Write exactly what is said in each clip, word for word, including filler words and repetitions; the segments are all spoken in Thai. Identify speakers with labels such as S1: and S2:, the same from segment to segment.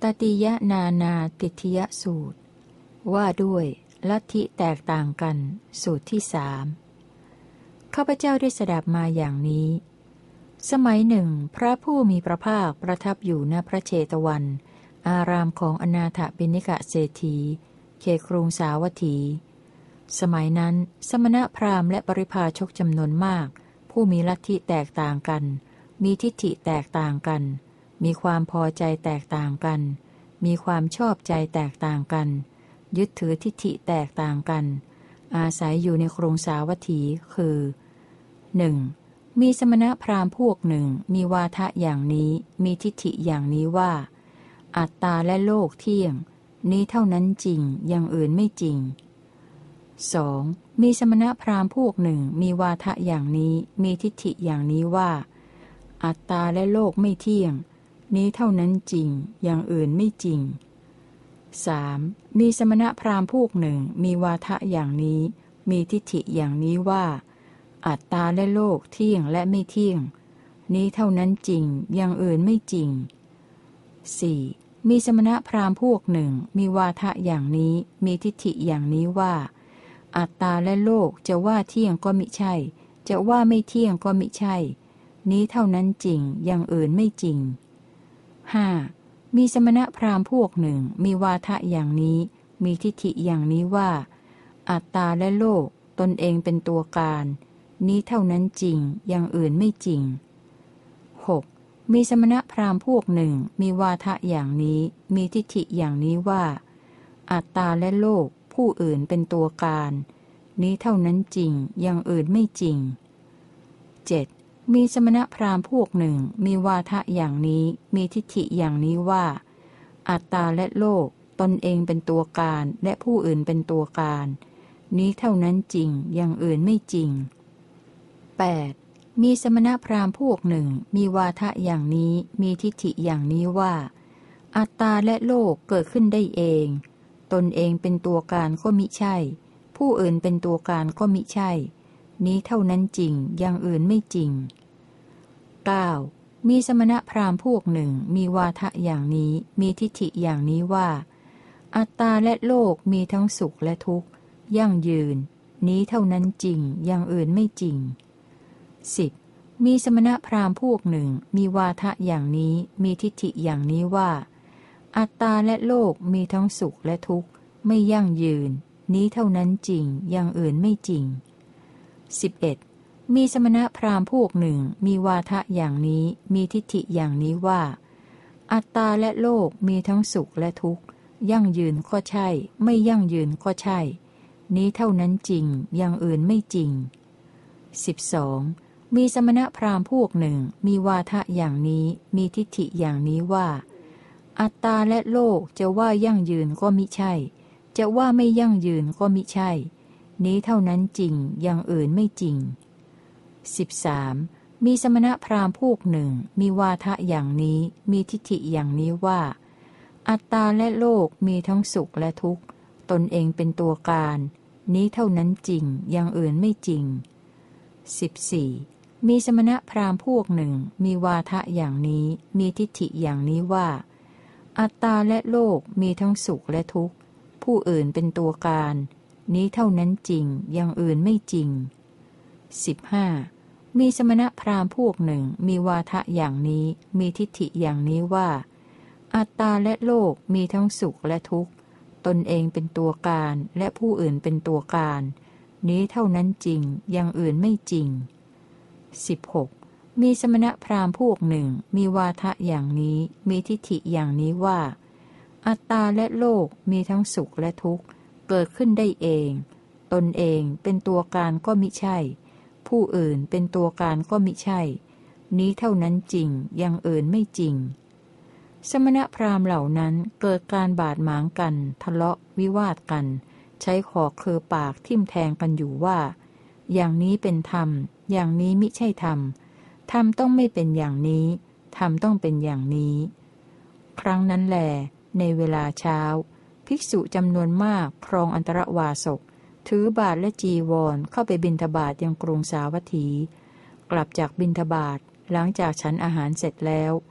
S1: ตติยนานาติทยสูตรว่าด้วยลัทธิแตกต่างกันสูตรที่สามข้าพเจ้าได้สดับมาอย่างนี้สมัยหนึ่งพระผู้มีพระภาคประทับอยู่ณพระเชตวันอารามของอนาถบิณฑิกเศรษฐีเขตกรุงสาวัตถีสมัยนั้นสมณพราหมณ์และปริพาชกจำนวนมากผู้มีลัทธิแตกต่างกันมีทิฏฐิแตกต่างกันมีความพอใจแตกต่างกันมีความชอบใจแตกต่างกันยึดถือทิฏฐิแตกต่างกันอาศัยอยู่ในกรุงสาวัตถีคือ หนึ่ง. มีสมณพราหมณ์พวกหนึ่งมีวาทะอย่างนี้มีทิฏฐิอย่างนี้ว่าอัตตาและโลกเที่ยงนี้เท่านั้นจริงอย่างอื่นไม่จริง สอง. มีสมณพราหมณ์พวกหนึ่งมีวาทะอย่างนี้มีทิฏฐิอย่างนี้ว่าอัตตาและโลกไม่เที่ยงนี้เท่านั้นจริงอย่างอื่นไม่จริง สาม. มีสมณพราหมณ์พวกหนึ่งมีวาทะอย่างนี้มีทิฏฐิอย่างนี้ว่าอัตตาและโลกเที่ยงและไม่เที่ยงนี้เท่านั้นจริงอย่างอื่นไม่จริง สี่. มีสมณพราหมณ์พวกหนึ่งมีวาทะอย่างนี้มีทิฏฐิอย่างนี้ว่าอัตตาและโลกจะว่าเที่ยงก็มิใช่จะว่าไม่เที่ยงก็มิใช่นี้เท่านั้นจริงอย่างอื่นไม่จริง ห้า. มีสมณพราหมณ์พวกหนึ่งมีวาทะอย่างนี้มีทิฏฐิอย่างนี้ว่าอัตตาและโลกตนเองเป็นตัวการนี้เท่านั้นจริงอย่างอื่นไม่จริง หก. มีสมณพราหมณ์พวกหนึ่งมีวาทะอย่างนี้มีทิฏฐิอย่างนี้ว่าอัตตาและโลกผู้อื่นเป็นตัวการนี้เท่านั้นจริงอย่างอื่นไม่จริง เจ็ด. มีสมณพราหมณ์พวกหนึ่งมีวาทะอย่างนี้มีทิฏฐิอย่างนี้ว่าอัตตาและโลกตนเองเป็นตัวการและผู้อื่นเป็นตัวการนี้เท่านั้นจริงอย่างอื่นไม่จริง แปด. มีสมณพราหมณ์พวกหนึ่งมีวาทะอย่างนี้มีทิฏฐิอย่างนี้ว่าอัตตาและโลกเกิดขึ้นได้เองตนเองเป็นตัวการก็มิใช่ผู้อื่นเป็นตัวการก็มิใช่นี้เท่านั้นจริงอย่างอื่นไม่จริง เก้า. มีสมณพราหมณ์พวกหนึ่งมีวาทะอย่างนี้มีทิฏฐิอย่างนี้ว่าอัตตาและโลกมีทั้งสุขและทุกข์ยั่งยืนนี้เท่านั้นจริงอย่างอื่นไม่จริง สิบ. มีสมณพราหมณ์พวกหนึ่งมีวาทะอย่างนี้มีทิฏฐิอย่างนี้ว่าอัตตาและโลกมีทั้งสุขและทุกข์ไม่ยั่งยืนนี้เท่านั้นจริงอย่างอื่นไม่จริง สิบเอ็ด. มีสมณพราหมณ์พวกหนึ่งมีวาทะอย่างนี้มีทิฏฐิอย่างนี้ว่าอัตตาและโลกมีทั้งสุขและทุกข์ยั่งยืนก็ใช่ไม่ยั่งยืนก็ใช่นี้เท่านั้นจริงอย่างอื่นไม่จริง สิบสอง. มีสมณพราหมณ์พวกหนึ่งมีวาทะอย่างนี้มีทิฏฐิอย่างนี้ว่าอัตตาและโลกจะว่ายั่งยืนก็มิใช่จะว่าไม่ยั่งยืนก็มิใช่นี้เท่านั้นจริงอย่างอื่นไม่จริง สิบสาม. มีสมณพราหมณ์พวกหนึ่งมีวาทะอย่างนี้มีทิฏฐิอย่างนี้ว่าอัตตาและโลกมีทั้งสุขและทุกข์ตนเองเป็นตัวการนี้เท่านั้นจริงอย่างอื่นไม่จริง สิบสี่. มีสมณพราหมณ์พวกหนึ่งมีวาทะอย่างนี้มีทิฏฐิอย่างนี้ว่าอัตตาและโลกมีทั้งสุขและทุกข์ผู้อื่นเป็นตัวการนี้เท่านั้นจริงอย่างอื่นไม่จริง สิบห้า. มีสมณพราหมณ์พวกหนึ่งมีวาทะอย่างนี้มีทิฏฐิอย่างนี้ว่าอัตตาและโลกมีทั้งสุขและทุกข์ตนเองเป็นตัวการและผู้อื่นเป็นตัวการนี้เท่านั้นจริงอย่างอื่นไม่จริง สิบหก. มีสมณพราหมณ์พวกหนึ่งมีวาทะอย่างนี้มีทิฏฐิอย่างนี้ว่าอัตตาและโลกมีทั้งสุขและทุกข์เกิดขึ้นได้เองตนเองเป็นตัวการก็มิใช่ผู้อื่นเป็นตัวการก็มิใช่นี้เท่านั้นจริงอย่างอื่นไม่จริงสมณพราหมณ์เหล่านั้นเกิดการบาดหมางกันทะเลาะวิวาทกันใช้ขอเคอปากทิ่มแทงกันอยู่ว่าอย่างนี้เป็นธรรมอย่างนี้มิใช่ธรรมธรรมต้องไม่เป็นอย่างนี้ธรรมต้องเป็นอย่างนี้ครั้งนั้นแลในเวลาเช้าภิกษุจำนวนมากครองอันตรวาสกถือบาตรและจีวรเข้าไปบิณฑบาตยังกรุงสาวัตถีกลับจากบิณฑบาตหลังจากฉันอาหารเสร็จแล้ว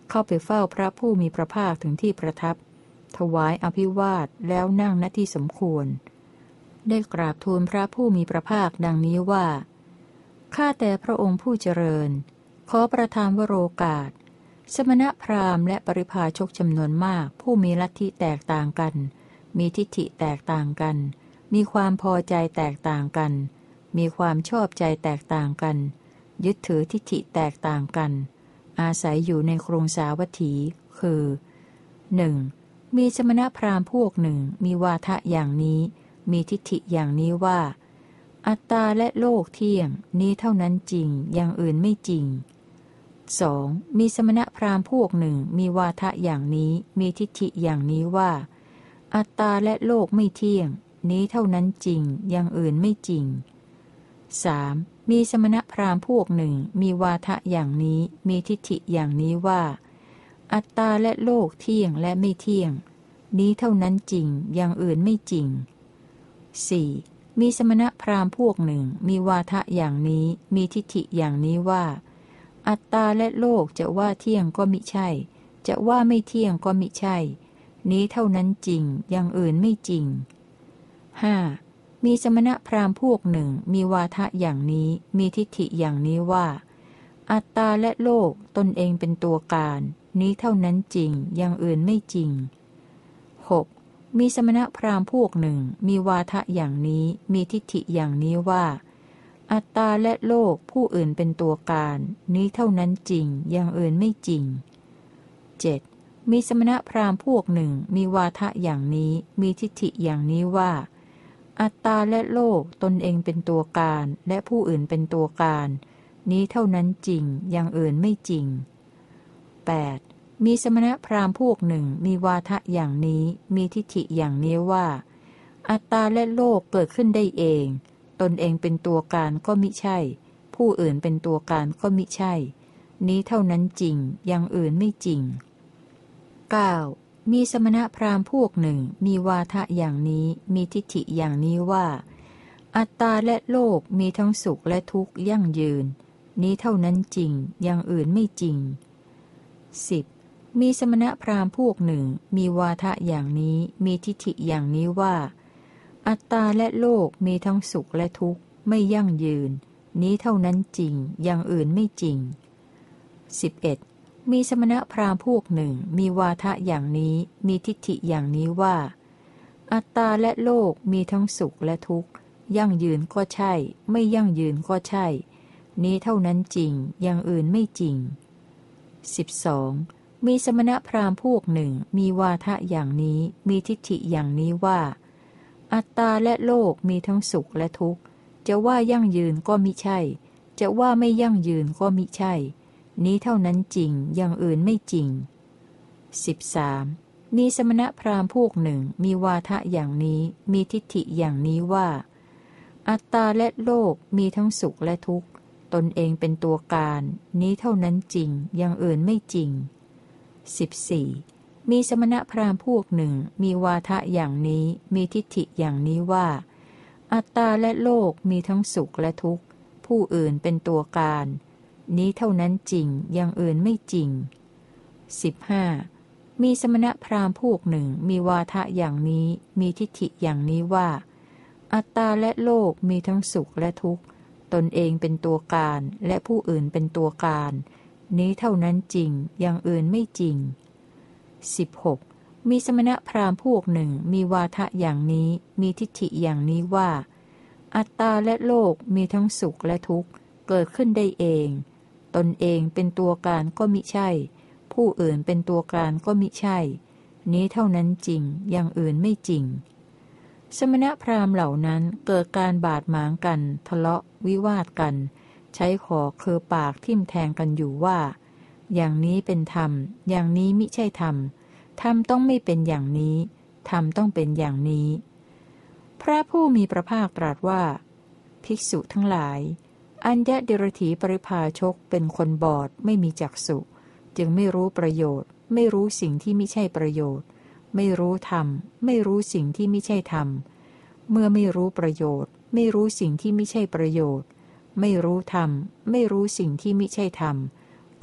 S1: เข้าไปเฝ้าพระผู้มีพระภาคถึงที่ประทับถวายอภิวาทแล้วนั่งณที่สมควรได้กราบทูลพระผู้มีพระภาคดังนี้ว่าข้าแต่พระองค์ผู้เจริญขอประทานวโรกาสสมณพราหมณ์และปริพาชกจำนวนมากผู้มีลัทธิแตกต่างกันมีทิฏฐิแตกต่างกันมีความพอใจแตกต่างกันมีความชอบใจแตกต่างกันยึดถือทิฏฐิแตกต่างกันอาศัยอยู่ในกรุงสาวัตถีคือ หนึ่ง. มีสมณพราหมณ์พวกหนึ่งมีวาทะอย่างนี้มีทิฏฐิอย่างนี้ว่าอัตตาและโลกเที่ยงนี้เท่านั้นจริงอย่างอื่นไม่จริง สอง. มีสมณพราหมณ์พวกหนึ่งมีวาทะอย่างนี้มีทิฏฐิอย่างนี้ว่าอัตตาและโลกไม่เที่ยงนี้เท่านั้นจริงอย่างอื่นไม่จริง สาม. มีสมณพราหมณ์พวกหนึ่งมีวาทะอย่างนี้มีทิฏฐิอย่างนี้ว่าอัตตาและโลกเที่ยงและไม่เที่ยงนี้เท่านั้นจริงอย่างอื่นไม่จริง สี่. มีสมณพราหมณ์พวกหนึ่งมีวาทะอย่างนี้มีทิฏฐิอย่างนี้ว่าอัตตาและโลกจะว่าเที่ยงก็มิใช่จะว่าไม่เที่ยงก็มิใช่นี้เท่านั้นจริงอย่างอื่นไม่จริง ห้า. มีสมณพราหมณ์พวกหนึ่งมีวาทะอย่างนี้มีทิฏฐิอย่างนี้ว่าอัตตาและโลกตนเองเป็นตัวการนี้เท่านั้นจริงอย่างอื่นไม่จริง หก. มีสมณพราหมณ์พวกหนึ่งมีวาทะอย่างนี้มีทิฏฐิอย่างนี้ว่าอัตตาและโลกผู้อื่นเป็นตัวการนี้เท่านั้นจริงอย่างอื่นไม่จริง เจ็ด. มีสมณพราหมณ์พวกหนึ่งมีวาทะอย่างนี้มีทิฏฐิอย่างนี้ว่าอัตตาและโลกตนเองเป็นตัวการและผู้อื่นเป็นตัวการนี้เท่านั้นจริงอย่างอื่นไม่จริง แปด. มีสมณพราหมณ์พวกหนึ่งมีวาทะอย่างนี้มีทิฏฐิอย่างนี้ว่าอัตตาและโลกเกิดขึ้นได้เองตนเองเป็นตัวการก็มิใช่ผู้อื่นเป็นตัวการก็มิใช่นี้เท่านั้นจริงอย่างอื่นไม่จริง เก้า. มีสมณพราหมณ์พวกหนึ่งมีวาทะอย่างนี้มีทิฏฐิอย่างนี้ว่าอัตตาและโลกมีทั้งสุขและทุกข์ยั่งยืนนี้เท่านั้นจริงอย่างอื่นไม่จริง สิบ. มีสมณพราหมณ์พวกหนึ่งมีวาทะอย่างนี้มีทิฏฐิอย่างนี้ว่าอัตตาและโลกมีทั้งสุขและทุกข์ไม่ยั่งยืนนี้เท่านั้นจริงอย่างอื่นไม่จริง สิบเอ็ด. มีสมณพราหมณ์พวกหนึ่งมีวาทะอย่างนี้มีทิฏฐิอย่างนี้ว่าอัตตาและโลกมีทั้งสุขและทุกข์ยั่งยืนก็ใช่ไม่ยั่งยืนก็ใช่นี้เท่านั้นจริงอย่างอื่นไม่จริง สิบสอง. มีสมณพราหมณ์พวกหนึ่งมีวาทะอย่างนี้มีทิฏฐิอย่างนี้ว่าอัตตาและโลกมีทั้งสุขและทุกข์จะว่ายั่งยืนก็มิใช่จะว่าไม่ยั่งยืนก็มิใช่นี้เท่านั้นจริงอย่างอื่นไม่จริง สิบสาม. มีสมณพราหมณ์พวกหนึ่งมีวาทะอย่างนี้มีทิฏฐิอย่างนี้ว่าอัตตาและโลกมีทั้งสุขและทุกข์ตนเองเป็นตัวการนี้เท่านั้นจริงอย่างอื่นไม่จริง สิบสี่. มีสมณพราหมณ์พวกหนึ่งมีวาทะอย่างนี้มีทิฏฐิอย่างนี้ว่าอัตตาและโลกมีทั้งสุขและทุกข์ผู้อื่นเป็นตัวการนี้เท่านั้นจริงอย่างอื่นไม่จริง สิบห้า. มีสมณพราหมณ์พวกหนึ่งมีวาทะอย่างนี้มีทิฏฐิอย่างนี้ว่าอัตตาและโลกมีทั้งสุขและทุกข์ตนเองเป็นตัวการและผู้อื่นเป็นตัวการนี้เท่านั้นจริงอย่างอื่นไม่จริง สิบหก. มีสมณพราหมณ์พวกหนึ่งมีวาทะอย่างนี้มีทิฏฐิอย่างนี้ว่าอัตตาและโลกมีทั้งสุขและทุกข์เกิดขึ้นได้เองตนเองเป็นตัวการก็มิใช่ผู้อื่นเป็นตัวการก็มิใช่นี้เท่านั้นจริงอย่างอื่นไม่จริงสมณพราหมณ์เหล่านั้นเกิดการบาดหมางกันทะเลาะวิวาทกันใช้ขอคือปากทิ่มแทงกันอยู่ว่าอย่างนี้เป็นธรรมอย่างนี้มิใช่ธรรมธรรมต้องไม่เป็นอย่างนี้ธรรมต้องเป็นอย่างนี้พระผู้มีพระภาคตรัสว่าภิกษุทั้งหลายอัญญเดรถีปริภาชกเป็นคนบอดไม่มีจักษุจึงไม่รู้ประโยชน์ไม่รู้สิ่งที่ไม่ใช่ประโยชน์ไม่รู้ธรรมไม่รู้สิ่งที่ไม่ใช่ธรรมเมื่อไม่รู้ประโยชน์ไม่รู้สิ่งที่ไม่ใช่ประโยชน์ไม่รู้ธรรมไม่รู้สิ่งที่ไม่ใช่ธรรม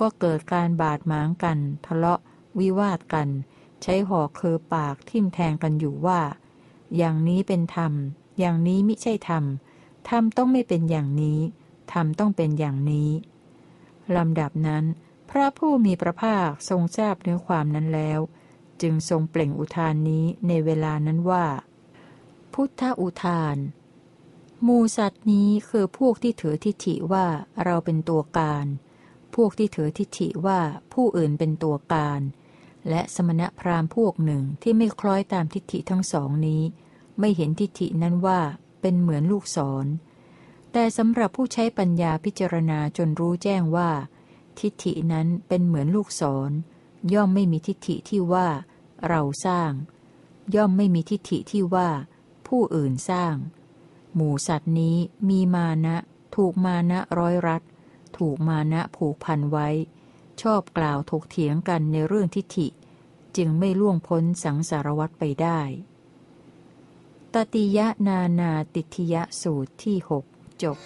S1: ก็เกิดการบาดหมางกันทะเลาะวิวาทกันใช้หอกเคอปากทิ่มแทงกันอยู่ว่าอย่างนี้เป็นธรรมอย่างนี้มิใช่ธรรมธรรมต้องไม่เป็นอย่างนี้ธรรมต้องเป็นอย่างนี้ลำดับนั้นพระผู้มีพระภาคทรงทราบเนื้อความนั้นแล้วจึงทรงเปล่งอุทานนี้ในเวลานั้นว่าพุทธอุทานหมู่สัตว์นี้คือพวกที่ถือทิฏฐิว่าเราเป็นตัวการพวกที่ถือทิฏฐิว่าผู้อื่นเป็นตัวการและสมณพราหมณ์พวกหนึ่งที่ไม่คล้อยตามทิฏฐิทั้งสองนี้ไม่เห็นทิฏฐินั้นว่าเป็นเหมือนลูกศรแต่สำหรับผู้ใช้ปัญญาพิจารณาจนรู้แจ้งว่าทิฏฐินั้นเป็นเหมือนลูกศรย่อมไม่มีทิฏฐิที่ว่าเราสร้างย่อมไม่มีทิฏฐิที่ว่าผู้อื่นสร้างหมู่สัตว์นี้มีมานะถูกมานะร้อยรัดถูกมานะผูกพันไว้ชอบกล่าวถกเถียงกันในเรื่องทิฏฐิจึงไม่ล่วงพ้นสังสารวัฏไปได้ตติยนานาติทิยสูตรที่หกจบ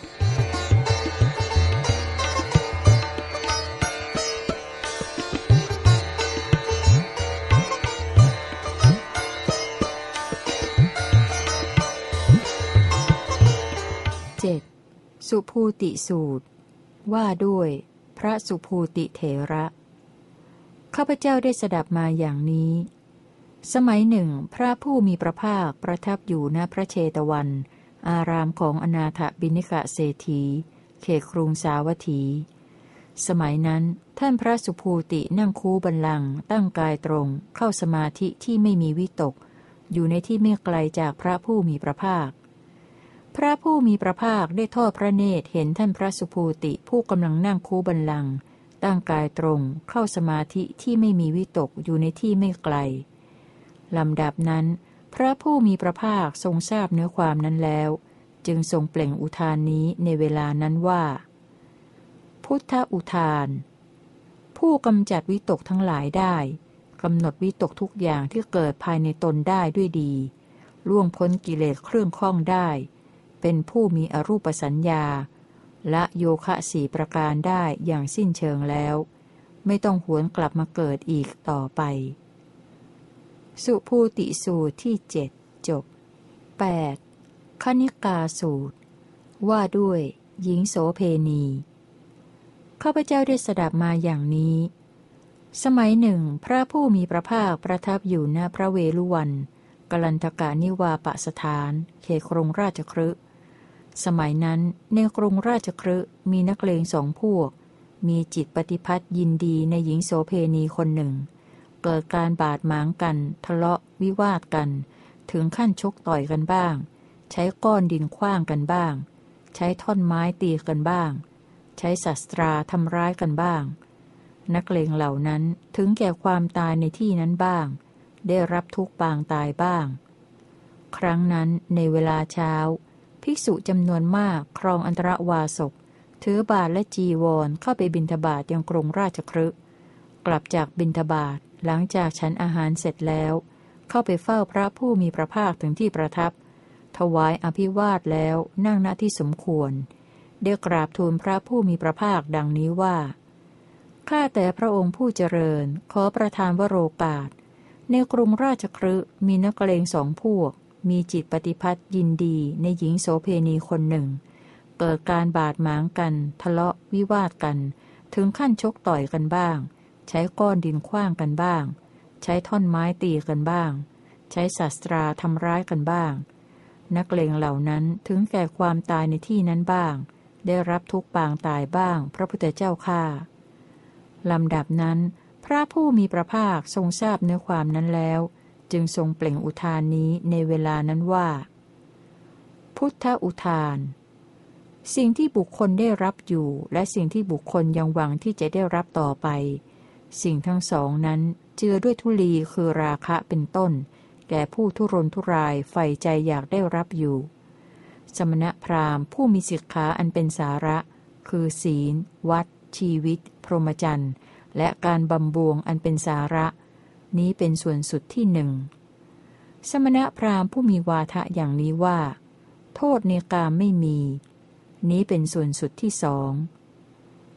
S1: เจ็ดสุภูติสูตรว่าด้วยพระสุภูติเถระข้าพเจ้าได้สดับมาอย่างนี้สมัยหนึ่งพระผู้มีพระภาคประทับอยู่ณพระเชตวันอารามของอนาถบิณฑิกเศรษฐีเขตกรุงสาวัตถีสมัยนั้นท่านพระสุภูตินั่งคูบัลลังก์ตั้งกายตรงเข้าสมาธิที่ไม่มีวิตกอยู่ในที่ไม่ไกลจากพระผู้มีพระภาคพระผู้มีพระภาคได้ทอดพระเนตรเห็นท่านพระสุภูติผู้กำลังนั่งคูบัลลังก์ตั้งกายตรงเข้าสมาธิที่ไม่มีวิตกอยู่ในที่ไม่ไกลลำดับนั้นพระผู้มีพระภาคทรงทราบเนื้อความนั้นแล้วจึงทรงเปล่งอุทานนี้ในเวลานั้นว่าพุทธอุทานผู้กำจัดวิตกทั้งหลายได้กำหนดวิตกทุกอย่างที่เกิดภายในตนได้ด้วยดีล่วงพ้นกิเลสเครื่องข้องได้เป็นผู้มีอรูปสัญญาและโยคะสี่ประการได้อย่างสิ้นเชิงแล้วไม่ต้องหวนกลับมาเกิดอีกต่อไปสุภูติสูตรที่เจ็ดจบ แปด. คณิกาสูตรว่าด้วยหญิงโสเพณีข้าพเจ้าได้สดับมาอย่างนี้สมัยหนึ่งพระผู้มีพระภาคประทับอยู่ณพระเวฬุวันกลันทกานิวาปสถานเขตกรุงราชคฤห์สมัยนั้นในกรุงราชคฤห์มีนักเลงสองพวกมีจิตปฏิพัทธ์ยินดีในหญิงโสเพณีคนหนึ่งเกิดการบาดหมางกันทะเลาะวิวาทกันถึงขั้นชกต่อยกันบ้างใช้ก้อนดินขว้างกันบ้างใช้ท่อนไม้ตีกันบ้างใช้ศัตราทำร้ายกันบ้างนักเลงเหล่านั้นถึงแก่ความตายในที่นั้นบ้างได้รับทุกข์ปางตายบ้างครั้งนั้นในเวลาเช้าภิกษุจำนวนมากครองอันตรวาสกถือบาตรและจีวรเข้าไปบิณฑบาตยังกรุงราชคฤห์กลับจากบิณฑบาตหลังจากฉันอาหารเสร็จแล้วเข้าไปเฝ้าพระผู้มีพระภาคถึงที่ประทับถวายอภิวาทแล้วนั่งณที่สมควรได้กราบทูลพระผู้มีพระภาคดังนี้ว่าข้าแต่พระองค์ผู้เจริญขอประทานวโรกาสในกรุงราชคฤห์มีนักเลงสองพวกมีจิตปฏิพัทธ์ยินดีในหญิงโสเพณีคนหนึ่งเกิดการบาดหมางกันทะเลาะวิวาทกันถึงขั้นชกต่อยกันบ้างใช้ก้อนดินขว้างกันบ้างใช้ท่อนไม้ตีกันบ้างใช้ศัตราทำร้ายกันบ้างนักเลงเหล่านั้นถึงแก่ความตายในที่นั้นบ้างได้รับทุกข์ปางตายบ้างพระพุทธเจ้าข้าลำดับนั้นพระผู้มีพระภาคทรงทราบเนื้อความนั้นแล้วจึงทรงเปล่งอุทานนี้ในเวลานั้นว่าพุทธอุทานสิ่งที่บุคคลได้รับอยู่และสิ่งที่บุคคลยังหวังที่จะได้รับต่อไปสิ่งทั้งสองนั้นเจือด้วยทุลีคือราคะเป็นต้นแก่ผู้ทุรนทุรายใฝ่ใจอยากได้รับอยู่สมณพราหมณ์ผู้มีศิกขาอันเป็นสาระคือศีลวัดชีวิตพรหมจรรย์และการบำบวงอันเป็นสาระนี้เป็นส่วนสุดที่หนึ่งสมณพราหมณ์ผู้มีวาทะอย่างนี้ว่าโทษในกามไม่มีนี้เป็นส่วนสุดที่สอง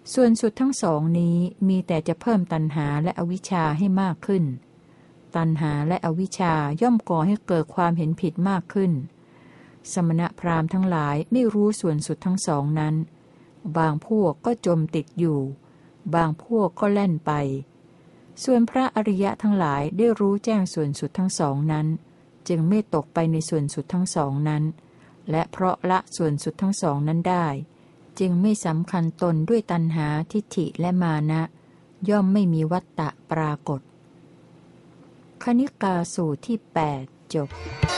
S1: ส่วนสุดทั้งสองนี้มีแต่จะเพิ่มตัณหาและอวิชชาให้มากขึ้นตัณหาและอวิชชาย่อมก่อให้เกิดความเห็นผิดมากขึ้นสมณพราหมณ์ทั้งหลายไม่รู้ส่วนสุดทั้งสองนั้นบางพวกก็จมติดอยู่บางพวกก็แล่นไปส่วนพระอริยะทั้งหลายได้รู้แจ้งส่วนสุดทั้งสองนั้นจึงไม่ตกไปในส่วนสุดทั้งสองนั้นและเพราะละส่วนสุดทั้งสองนั้นได้จึงไม่สำคัญตนด้วยตัณหาทิฏฐิและมานะย่อมไม่มีวัตตะปรากฏคณิกาสูตรที่แปดจบ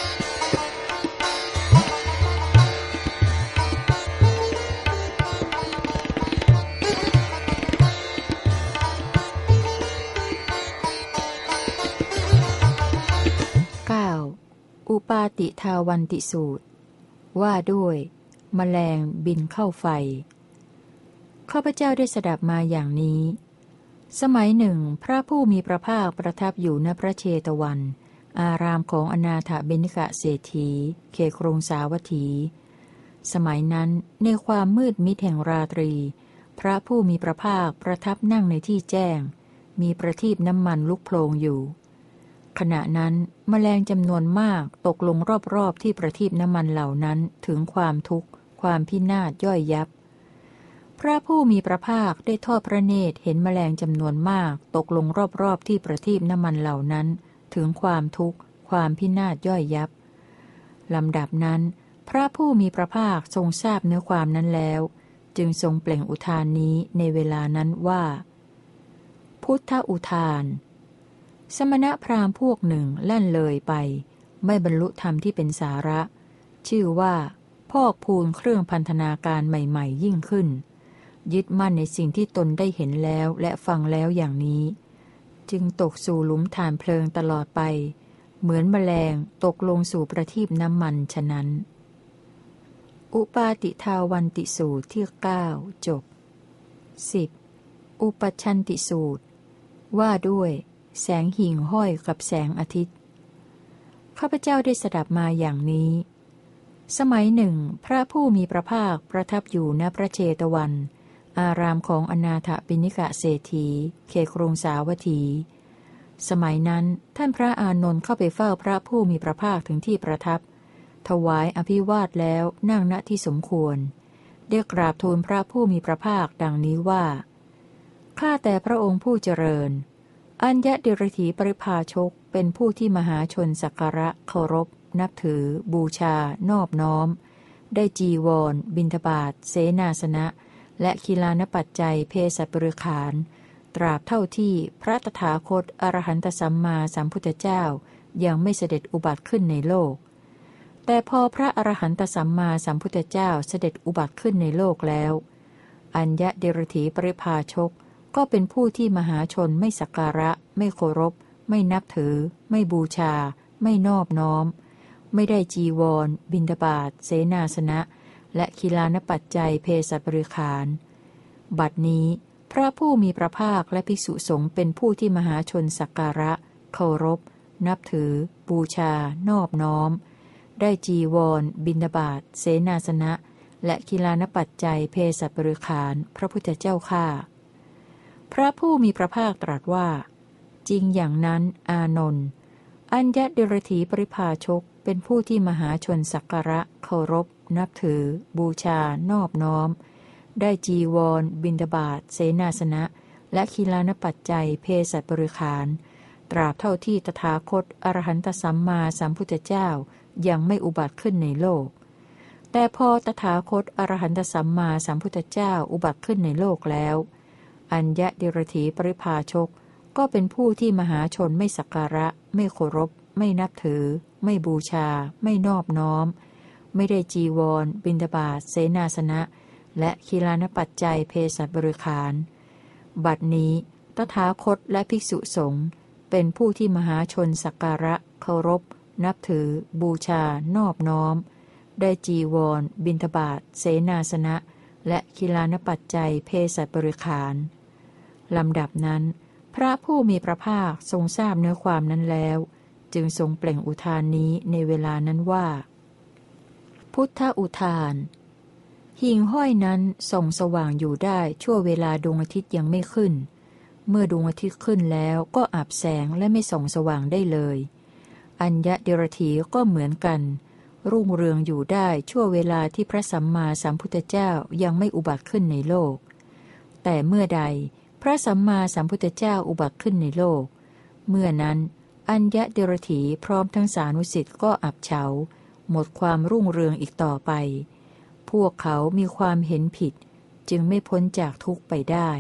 S1: อุปาติทาวันติสูตรว่าด้วยแมลงบินเข้าไฟข้าพเจ้าได้สดับมาอย่างนี้สมัยหนึ่งพระผู้มีพระภาคประทับอยู่ณพระเชตวันอารามของอนาถบิณฑิกเศรษฐีเขตกรุงสาวัตถีสมัยนั้นในความมืดมิดแห่งราตรีพระผู้มีพระภาคประทับนั่งในที่แจ้งมีประทีปน้ำมันลุกโผลงอยู่ขณะนั้นแมลงจำนวนมากตกลงรอบๆที่ประทีปน้ำมันเหล่านั้นถึงความทุกข์ความพินาศย่อยยับพระผู้มีพระภาคได้ทอดพระเนตรเห็นแมลงจำนวนมากตกลงรอบๆที่ประทีปน้ำมันเหล่านั้นถึงความทุกข์ความพินาศย่อยยับลำดับนั้นพระผู้มีพระภาคทรงทราบเนื้อความนั้นแล้วจึงทรงเปล่งอุทานนี้ในเวลานั้นว่าพุทธอุทานสมณพราหมณ์พวกหนึ่งแล่นเลยไปไม่บรรลุธรรมที่เป็นสาระชื่อว่าพอกพูนเครื่องพันธนาการใหม่ๆยิ่งขึ้นยึดมั่นในสิ่งที่ตนได้เห็นแล้วและฟังแล้วอย่างนี้จึงตกสู่หลุมฐานเพลิงตลอดไปเหมือนแมลงตกลงสู่ประทีปน้ำมันฉะนั้นอุปาติทาวันติสูตรที่เก้าจบสิบอุปัชชันติสูตรว่าด้วยแสงหิ่งห้อยกับแสงอาทิตย์ข้าพเจ้าได้สดับมาอย่างนี้สมัยหนึ่งพระผู้มีพระภาคประทับอยู่ณพระเชตวันอารามของอนาถบิณฑิกเศรษฐีเขตกรุงสาวัตถีสมัยนั้นท่านพระอานนท์เข้าไปเฝ้าพระผู้มีพระภาคถึงที่ประทับถวายอภิวาทแล้วนั่งณที่สมควรได้กราบทูลพระผู้มีพระภาคดังนี้ว่าข้าแต่พระองค์ผู้เจริญอัญญดิรถีปริภาชกเป็นผู้ที่มหาชนสักการะเคารพนับถือบูชานอบน้อมได้จีวรบิณฑบาตเสนาสนะและคีลานปัจจัยเพศบริขารตราบเท่าที่พระตถาคตอรหันตสัมมาสัมพุทธเจ้ายังไม่เสด็จอุบัติขึ้นในโลกแต่พอพระอรหันตสัมมาสัมพุทธเจ้าเสด็จอุบัติขึ้นในโลกแล้วอัญญดิรถีปริภาชกก็เป็นผู้ที่มหาชนไม่สักการะไม่เคารพไม่นับถือไม่บูชาไม่นอบน้อมไม่ได้จีวรบิณฑบาตเสนาสนะและคีลานปัจจัยเพศบริขารบัดนี้พระผู้มีพระภาคและภิกษุสงฆ์เป็นผู้ที่มหาชนสักการะเคารพนับถือบูชานอบน้อมได้จีวรบิณฑบาตเสนาสนะและคีลานปัจจัยเพศบริขารพระพุทธเจ้าข้าพระผู้มีพระภาคตรัสว่าจริงอย่างนั้นอานนท์อัญญดิรถีปริภาชกเป็นผู้ที่มหาชนสักการะเคารพนับถือบูชานอบน้อมได้จีวรบิณฑบาตเสนาสนะและคีลานปัจจัยเพศบริขารตราบเท่าที่ตถาคตอรหันตสัมมาสัมพุทธเจ้ายังไม่อุบัติขึ้นในโลกแต่พอตถาคตอรหันตสัมมาสัมพุทธเจ้าอุบัติขึ้นในโลกแล้วอัญญดิรถีปริภาชกก็เป็นผู้ที่มหาชนไม่สักการะไม่เคารพไม่นับถือไม่บูชาไม่นอบน้อมไม่ได้จีวรบิณฑบาตเสนาสนะและคีลานปัจจัยเพศบริขารบัดนี้ตถาคตและภิกษุสงฆ์เป็นผู้ที่มหาชนสักการะเคารพนับถือบูชานอบน้อมได้จีวรบิณฑบาตเสนาสนะและคีลานปัจจัยเพศบริขารลำดับนั้นพระผู้มีพระภาคทรงทราบเนื้อความนั้นแล้วจึงทรงเปล่งอุทานนี้ในเวลานั้นว่าพุทธอุทานหิ่งห้อยนั้นส่องสว่างอยู่ได้ชั่วเวลาดวงอาทิตย์ยังไม่ขึ้นเมื่อดวงอาทิตย์ขึ้นแล้วก็อับแสงและไม่ส่องสว่างได้เลยอัญญเดรถีก็เหมือนกันรุ่งเรืองอยู่ได้ชั่วเวลาที่พระสัมมาสัมพุทธเจ้ายังไม่อุบัติขึ้นในโลกแต่เมื่อใดพระสัมมาสัมพุทธเจ้าอุบัติขึ้นในโลกเมื่อนั้นอัญญเดรถีพร้อมทั้งสานุสิทธิ์ก็อับเฉาหมดความรุ่งเรืองอีกต่อไปพวกเขามีความเห็นผิดจึงไม่พ้นจากทุกข์ไปได้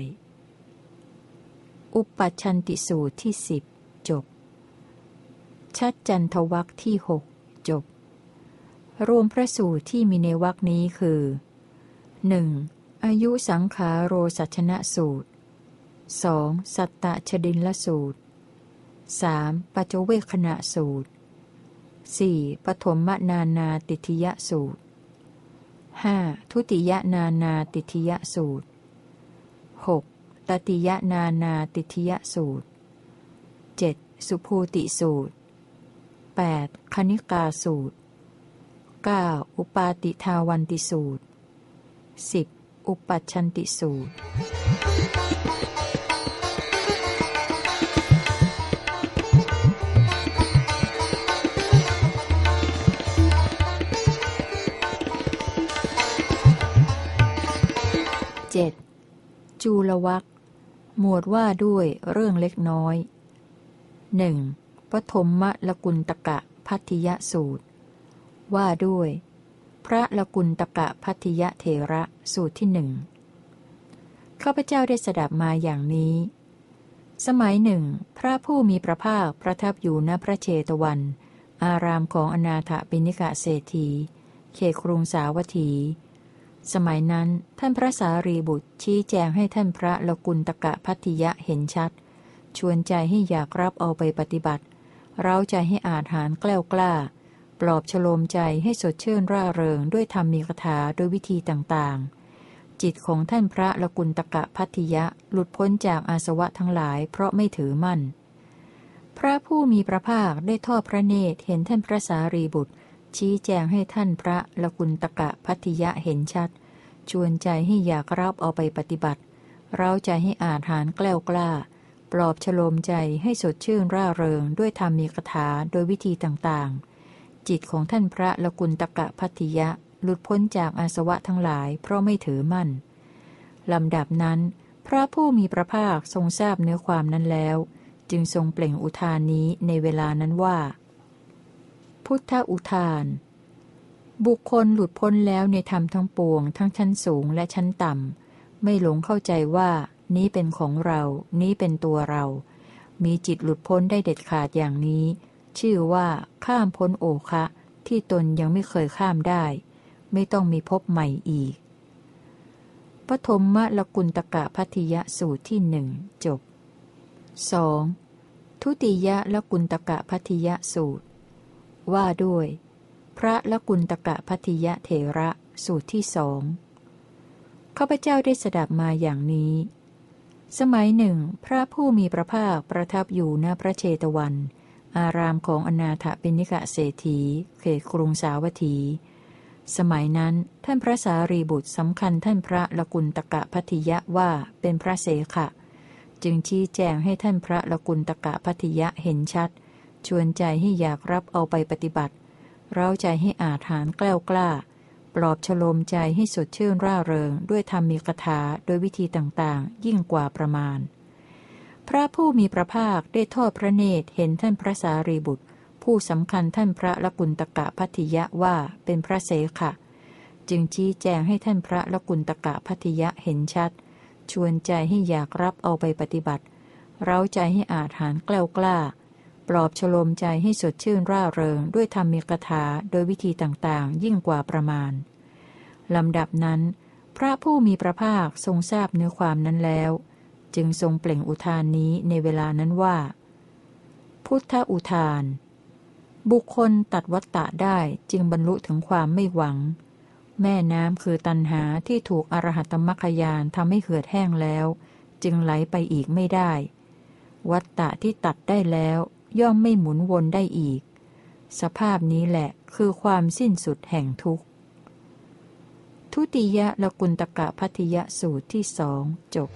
S1: อุปัชชันติสูตรที่สิบจบชัดจันทวรรคที่หกจบรวมพระสูตรที่มีในวรรคนี้คือ หนึ่ง. อายุสังขาโรสัชนะสูตร สอง. สัตตชดิลสูตร สาม. ปัจจเวคขณะสูตร สี่. ปฐมนานาติทิยสูตร ห้า. ทุติยนานาติทิยสูตร หก. ตติยนานาติทิยสูตร เจ็ด. สุภูติสูตร แปด. คณิกาสูตร เก้า. อุปาติทาวันติสูตร สิบ. อุปัชชันติสูตรเจ็ด. จูลวรรคหมวดว่าด้วยเรื่องเล็กน้อยหนึ่ง. ปฐมมลกุณตกะภัททิยสูตรว่าด้วยพระลกุณตกะภัททิยเถระสูตรที่หนึ่งข้าพเจ้าได้สดับมาอย่างนี้สมัยหนึ่งพระผู้มีพระภาคประทับอยู่ณพระเชตวันอารามของอนาถปิณกเศรษฐีเขตกรุงสาวัตถีสมัยนั้นท่านพระสารีบุตรชี้แจงให้ท่านพระลกุณตกะภัททิยะเห็นชัดชวนใจให้อยากรับเอาไปปฏิบัติเร้าใจให้อาจหาญแกล้วกล้าปลอบฉโลมใจให้สดชื่นร่าเริงด้วยธรรมีคถาโดยวิธีต่างๆจิตของท่านพระลกุณตกะภัททิยะหลุดพ้นจากอาสวะทั้งหลายเพราะไม่ถือมั่นพระผู้มีพระภาคได้ทอดพระเนตรเห็นท่านพระสารีบุตรชี้แจงให้ท่านพระลกุณตกะภัททิยะเห็นชัดชวนใจให้อยากรับเอาไปปฏิบัติเร้าใจให้อาจหาญแกล้วกล้าปลอบฉโลมใจให้สดชื่นร่าเริงด้วยธรรมีคถาโดยวิธีต่างๆจิตของท่านพระลกุณตกะภัททิยะหลุดพ้นจากอาสวะทั้งหลายเพราะไม่ถือมั่นลำดับนั้นพระผู้มีพระภาคทรงทราบเนื้อความนั้นแล้วจึงทรงเปล่งอุทานนี้ในเวลานั้นว่าพุทธอุทานบุคคลหลุดพ้นแล้วในธรรมทั้งปวงทั้งชั้นสูงและชั้นต่ำไม่หลงเข้าใจว่านี้เป็นของเรานี้เป็นตัวเรามีจิตหลุดพ้นได้เด็ดขาดอย่างนี้ชื่อว่าข้ามพ้นโอคะที่ตนยังไม่เคยข้ามได้ไม่ต้องมีภพใหม่อีกปฐมมลกุณตกะภัททิยสูตรที่หนึ่งจบ สอง. ทุติยลกุณตกะภัททิยสูตรว่าด้วยพระลกุณตกะภัททิยเถระสูตรที่สองข้าพเจ้าได้สดับมาอย่างนี้สมัยหนึ่งพระผู้มีพระภาคประทับอยู่ณพระเชตวันอารามของอนาถปิณกเศรษฐีเขตกรุงสาวัตถีสมัยนั้นท่านพระสารีบุตรสำคัญท่านพระลกุณตกะภัททิยะว่าเป็นพระเสขะจึงชี้แจงให้ท่านพระลกุณตกะภัททิยะเห็นชัดชวนใจให้อยากรับเอาไปปฏิบัติเร้าใจให้อาจหาญแกล้วกล้าปลอบฉโลมใจให้สดชื่นร่าเริงด้วยธรรมีคถาโดยวิธีต่างๆยิ่งกว่าประมาณพระผู้มีพระภาคได้ทอดพระเนตรเห็นท่านพระสารีบุตรผู้สำคัญท่านพระลกุณตกะภัททิยะว่าเป็นพระเสขะจึงชี้แจงให้ท่านพระลกุณตกะภัททิยะเห็นชัดชวนใจให้อยากรับเอาไปปฏิบัติเร้าใจให้อาจหาญแกล้วกล้าปลอบฉโลมใจให้สดชื่นร่าเริงด้วยธรรมีคถาโดยวิธีต่างๆยิ่งกว่าประมาณลำดับนั้นพระผู้มีพระภาคทรงทราบเนื้อความนั้นแล้วจึงทรงเปล่งอุทานนี้ในเวลานั้นว่าพุทธอุทานบุคคลตัดวัฏฏะได้จึงบรรลุถึงความไม่หวังแม่น้ำคือตัณหาที่ถูกอรหัตมรรคญาณทำให้เหือดแห้งแล้วจึงไหลไปอีกไม่ได้วัฏฏะที่ตัดได้แล้วย่อมไม่หมุนวนได้อีกสภาพนี้แหละคือความสิ้นสุดแห่งทุกข์ทุติยละกุณตกะภัททิยสูตรที่สองจบ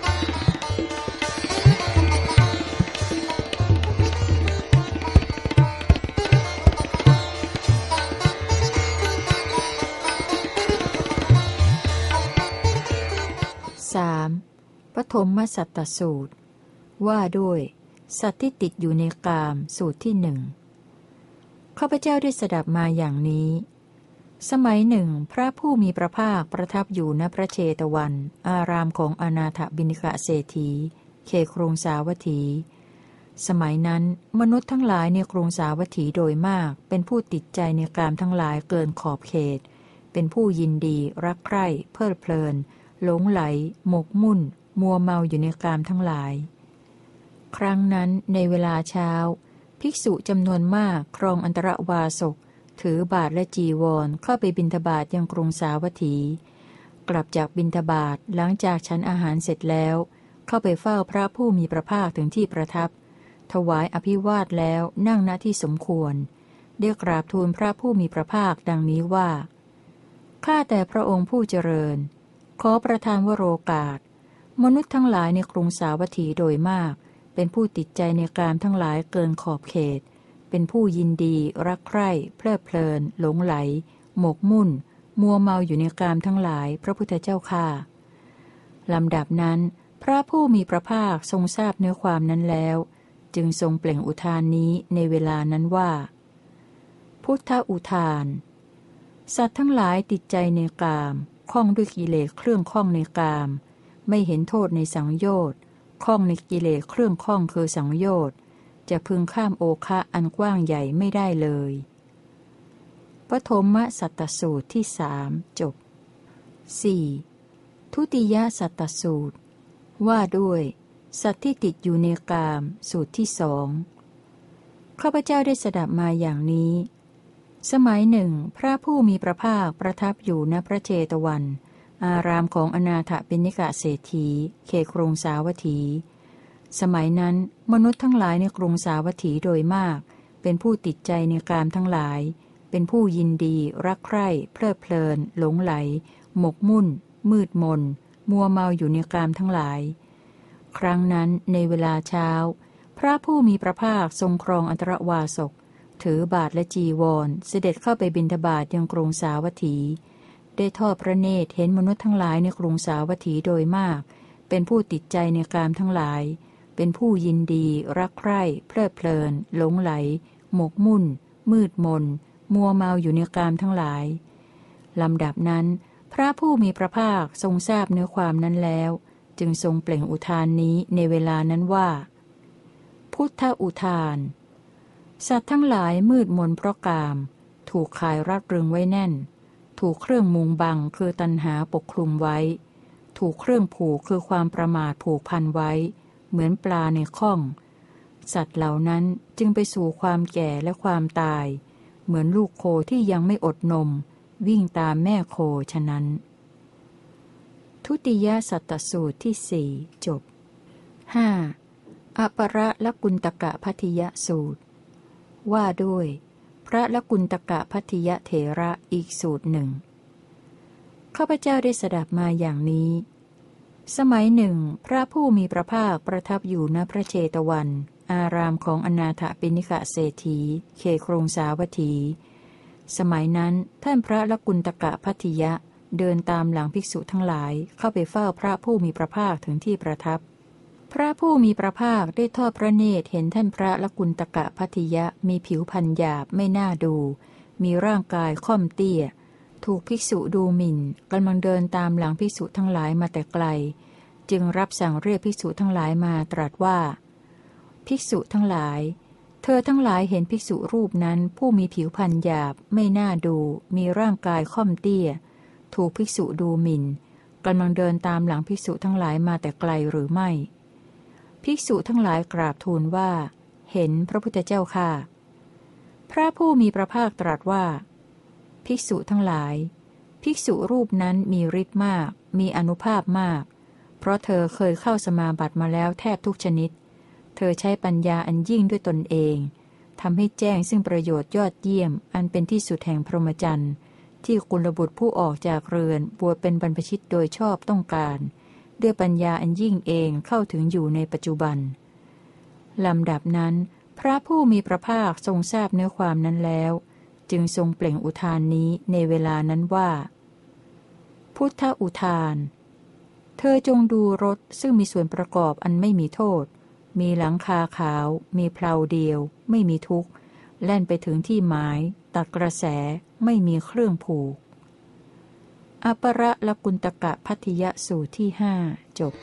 S1: สามปฐมสัตตสูตรว่าด้วยสัตว์ที่ติดอยู่ในกามสูตรที่หนึ่งข้าพเจ้าได้สดับมาอย่างนี้สมัยหนึ่งพระผู้มีพระภาคประทับอยู่ณพระเชตวันอารามของอนาถบิณฑิกเศรษฐีเขตกรุงสาวัตถีสมัยนั้นมนุษย์ทั้งหลายในกรุงสาวัตถีโดยมากเป็นผู้ติดใจในกามทั้งหลายเกินขอบเขตเป็นผู้ยินดีรักใคร่เพลิดเพลินหลงไหลหมกมุ่นมัวเมาอยู่ในกามทั้งหลายครั้งนั้นในเวลาเช้าภิกษุจำนวนมากครองอันตรวาสกถือบาทและจีวรเข้าไปบิณฑบาตยังกรุงสาวัตถีกลับจากบิณฑบาตหลังจากฉันอาหารเสร็จแล้วเข้าไปเฝ้าพระผู้มีพระภาคถึงที่ประทับถวายอภิวาทแล้วนั่งณที่สมควรได้กราบทูลพระผู้มีพระภาคดังนี้ว่าข้าแต่พระองค์ผู้เจริญขอประทานวโรกาสมนุษย์ทั้งหลายในกรุงสาวัตถีโดยมากเป็นผู้ติดใจในกามทั้งหลายเกินขอบเขตเป็นผู้ยินดีรักใคร่เพลิดเพลินหลงไหลหมกมุ่นมัวเมาอยู่ในกามทั้งหลายพระพุทธเจ้าข้าลำดับนั้นพระผู้มีพระภาคทรงทราบเนื้อความนั้นแล้วจึงทรงเปล่งอุทานนี้ในเวลานั้นว่าพุทธอุทานสัตว์ทั้งหลายติดใจในกามข้องด้วยกิเลสเครื่องข้องในกามไม่เห็นโทษในสังโยชน์ข้องในกิเลสเครื่องข้องคือสังโยชน์จะพึงข้ามโอคะอันกว้างใหญ่ไม่ได้เลยปฐมสัตตสูตรที่สามจบ สี่. ทุติยสัตตสูตรว่าด้วยสัตว์ที่ติดอยู่ในกามสูตรที่สองข้าพเจ้าได้สดับมาอย่างนี้สมัยหนึ่งพระผู้มีพระภาคประทับอยู่ณพระเชตวันอารามของอนาถบิณฑิกเศรษฐีเขตกรุงสาวัตถีสมัยนั้นมนุษย์ทั้งหลายในกรุงสาวัตถีโดยมากเป็นผู้ติดใจในกามทั้งหลายเป็นผู้ยินดีรักใคร่เพลิดเพลินหลงไหลหมกมุ่นมืดมนมัวเมาอยู่ในกามทั้งหลายครั้งนั้นในเวลาเช้าพระผู้มีพระภาคทรงครองอันตรวาสกถือบาทและจีวรเสด็จเข้าไปบิณฑบาตยังกรุงสาวัตถีได้ทอดพระเนตรเห็นมนุษย์ทั้งหลายในกรุงสาวัตถีโดยมากเป็นผู้ติดใจในกามทั้งหลายเป็นผู้ยินดีรักใคร่เพลิดเพลินหลงไหลหมกมุ่นมืดมนมัวเมาอยู่ในกามทั้งหลายลำดับนั้นพระผู้มีพระภาคทรงทราบเนื้อความนั้นแล้วจึงทรงเปล่งอุทานนี้ในเวลานั้นว่าพุทธอุทานสัตว์ทั้งหลายมืดมนเพราะกามถูกข่ายรัดรึงไว้แน่นถูกเครื่องมุงบังคือตัณหาปกคลุมไว้ถูกเครื่องผูกคือความประมาทผูกพันไว้เหมือนปลาในข้องสัตว์เหล่านั้นจึงไปสู่ความแก่และความตายเหมือนลูกโคที่ยังไม่อดนมวิ่งตามแม่โคฉะนั้นทุติยสัตตสูตรที่สี่จบ ห้า. อปรละกุณตกะภัททิยสูตรว่าด้วยพระละกุณตกะภัททิยเถระอีกสูตรหนึ่งข้าพเจ้าได้สดับมาอย่างนี้สมัยหนึ่งพระผู้มีพระภาคประทับอยู่ณพระเชตวันอารามของอนาถบิณฑิกเศรษฐีเขตกรุงสาวัตถีสมัยนั้นท่านพระละกุณตกะภัททิยะเดินตามหลังภิกษุทั้งหลายเข้าไปเฝ้าพระผู้มีพระภาคถึงที่ประทับพระผู้มีพระภาคได้ทอดพระเนตรเห็นท่านพระละกุณตกะภัททิยะมีผิวพรรณหยาบไม่น่าดูมีร่างกายค่อมเตี้ยถูกภิกษุดูหมิ่นกำลังเดินตามหลังภิกษุทั้งหลายมาแต่ไกลจึงรับสั่งเรียกภิกษุทั้งหลายมาตรัสว่าภิกษุทั้งหลายเธอทั้งหลายเห็นภิกษุรูปนั้นผู้มีผิวพรรณหยาบไม่น่าดูมีร่างกายค่อมเตี้ยถูกภิกษุดูหมิ่นกำลังเดินตามหลังภิกษุทั้งหลายมาแต่ไกลหรือไม่ภิกษุทั้งหลายกราบทูลว่าเห็นพระพุทธเจ้าค่ะพระผู้มีพระภาคตรัสว่าภิกษุทั้งหลายภิกษุรูปนั้นมีฤทธิ์มากมีอานุภาพมากเพราะเธอเคยเข้าสมาบัติมาแล้วแทบทุกชนิดเธอใช้ปัญญาอันยิ่งด้วยตนเองทำให้แจ้งซึ่งประโยชน์ยอดเยี่ยมอันเป็นที่สุดแห่งพรหมจรรย์ที่กุลบุตรผู้ออกจากเรือนบวชเป็นบรรพชิตโดยชอบต้องการด้วยปัญญาอันยิ่งเองเข้าถึงอยู่ในปัจจุบันลำดับนั้นพระผู้มีพระภาคทรงทราบเนื้อความนั้นแล้วจึงทรงเปล่งอุทานนี้ในเวลานั้นว่าพุทธอุทานเธอจงดูรถซึ่งมีส่วนประกอบอันไม่มีโทษมีหลังคาขาวมีเพลาเดียวไม่มีทุกข์แล่นไปถึงที่หมายตัดกระแสไม่มีเครื่องผูกอปรลกุณตกะพัทยสูตรที่ห้าจบ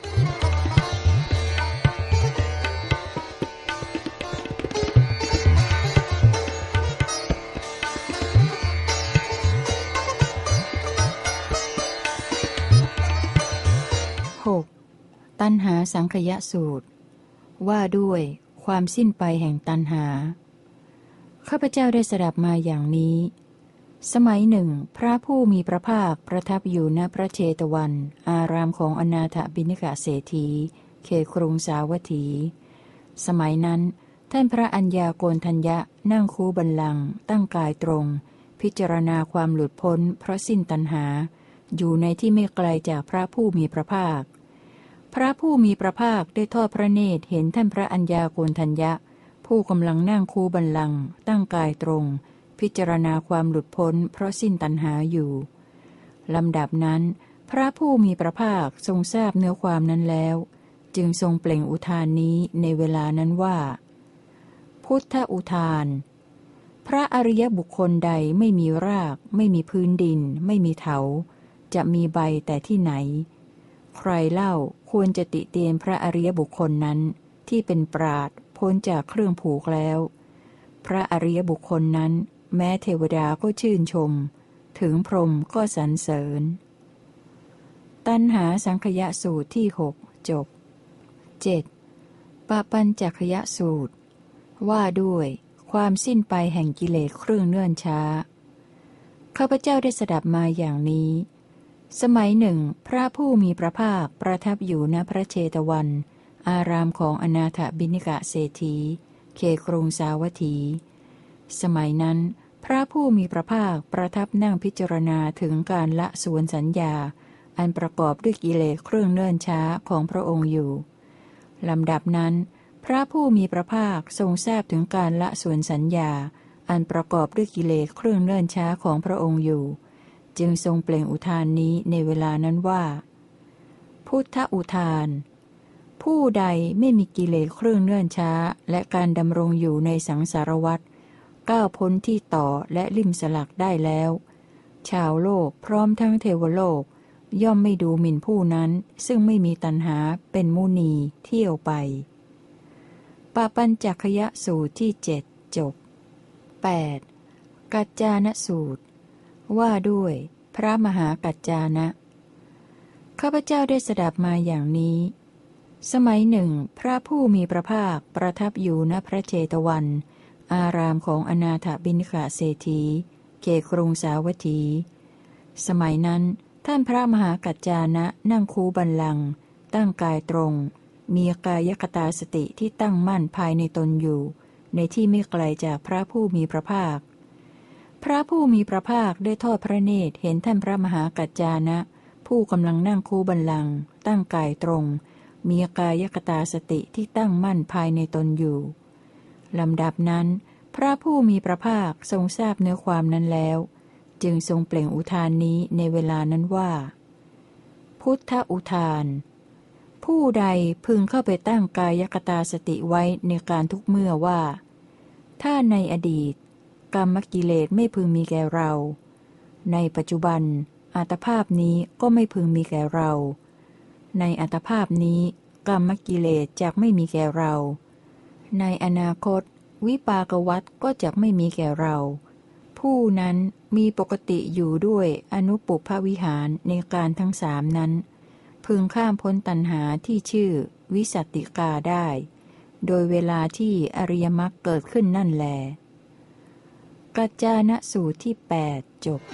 S1: หกตัณหาสังคยสูตรว่าด้วยความสิ้นไปแห่งตัณหาข้าพเจ้าได้สดับมาอย่างนี้สมัยหนึ่งพระผู้มีพระภาคประทับอยู่ณพระเชตวันอารามของอนาถบิณฑิกเศรษฐีเขตกรุงสาวัตถีสมัยนั้นท่านพระอัญญาโกณทัญญะนั่งคูบัลลังก์ตั้งกายตรงพิจารณาความหลุดพ้นเพราะสิ้นตัณหาอยู่ในที่ไม่ไกลจากพระผู้มีพระภาคพระผู้มีพระภาคได้ทอดพระเนตรเห็นท่านพระอัญญาโกณทัญญะผู้กำลังนั่งคูบัลลังก์ตั้งกายตรงพิจารณาความหลุดพ้นเพราะสิ้นตัณหาอยู่ลำดับนั้นพระผู้มีพระภาคทรงทราบเนื้อความนั้นแล้วจึงทรงเปล่งอุทานนี้ในเวลานั้นว่าพุทธอุทานพระอริยบุคคลใดไม่มีรากไม่มีพื้นดินไม่มีเถาจะมีใบแต่ที่ไหนใครเล่าควรจะติเตียนพระอริยบุคคลนั้นที่เป็นปราชญ์พ้นจากเครื่องผูกแล้วพระอริยบุคคลนั้นแม้เทวดาก็ชื่นชมถึงพรหมก็สรรเสริญตัณหาสังคยสูตรที่หกจบเจ็ดปปัญจคยสูตรว่าด้วยความสิ้นไปแห่งกิเลสเครื่องเนื่นช้าข้าพเจ้าได้สดับมาอย่างนี้สมัยหนึ่งพระผู้มีพระภาคประทับอยู่ณพระเชตวันอารามของอนาถบิณฑิกเศรษฐีเขตกรุงสาวัตถีสมัยนั้นพระผู้มีพระภาคประทับนั่งพิจารณาถึงการละสวนสัญญาอันประกอบด้วยกิเลสเครื่องเนิ่นช้าของพระองค์อยู่ลำดับนั้นพระผู้มีพระภาคทรงทราบถึงการละสวนสัญญาอันประกอบด้วยกิเลสเครื่องเนิ่นช้าของพระองค์อยู่จึงทรงเปล่งอุทานนี้ในเวลานั้นว่าพุทธอุทานผู้ใดไม่มีกิเลสเครื่องเนื่นช้าและการดำรงอยู่ในสังสารวัฏก้าวพ้นที่ต่อและลิ่มสลักได้แล้วชาวโลกพร้อมทั้งเทวโลกย่อมไม่ดูหมิ่นผู้นั้นซึ่งไม่มีตัณหาเป็นมุนีเที่ยวไปปปัญจคยสูตรที่เจ็ดจบ แปด. กัจจานสูตรว่าด้วยพระมหากัจจานะข้าพเจ้าได้สดับมาอย่างนี้สมัยหนึ่งพระผู้มีพระภาคประทับอยู่ณพระเชตวันอารามของอนาถบิณฑิกเศรษฐีเขตกรุงสาวัตถีสมัยนั้นท่านพระมหากัจจานะนั่งคูบัลลังก์ตั้งกายตรงมีกายคตาสติที่ตั้งมั่นภายในตนอยู่ในที่ไม่ไกลจากพระผู้มีพระภาคพระผู้มีพระภาคได้ทอดพระเนตรเห็นท่านพระมหากัจจานะผู้กำลังนั่งคูบัลลังก์ตั้งกายตรงมีกายคตาสติที่ตั้งมั่นภายในตนอยู่ลำดับนั้นพระผู้มีพระภาคทรงทราบเนื้อความนั้นแล้วจึงทรงเปล่งอุทานนี้ในเวลานั้นว่าพุทธอุทานผู้ใดพึงเข้าไปตั้งกายคตาสติไว้ในการทุกเมื่อว่าถ้าในอดีตกรรมกิเลสไม่พึงมีแก่เราในปัจจุบันอัตภาพนี้ก็ไม่พึงมีแก่เราในอัตภาพนี้กรรมกิเลสจักไม่มีแก่เราในอนาคตวิปากวัฏก็จักไม่มีแก่เราผู้นั้นมีปกติอยู่ด้วยอนุปุพพวิหารในการทั้งสามนั้นพึงข้ามพ้นตัณหาที่ชื่อวิสัตติกาได้โดยเวลาที่อริยมรรคเกิดขึ้นนั่นแลกัจจานสูตรที่แปดจบ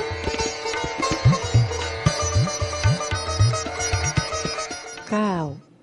S1: เก้า.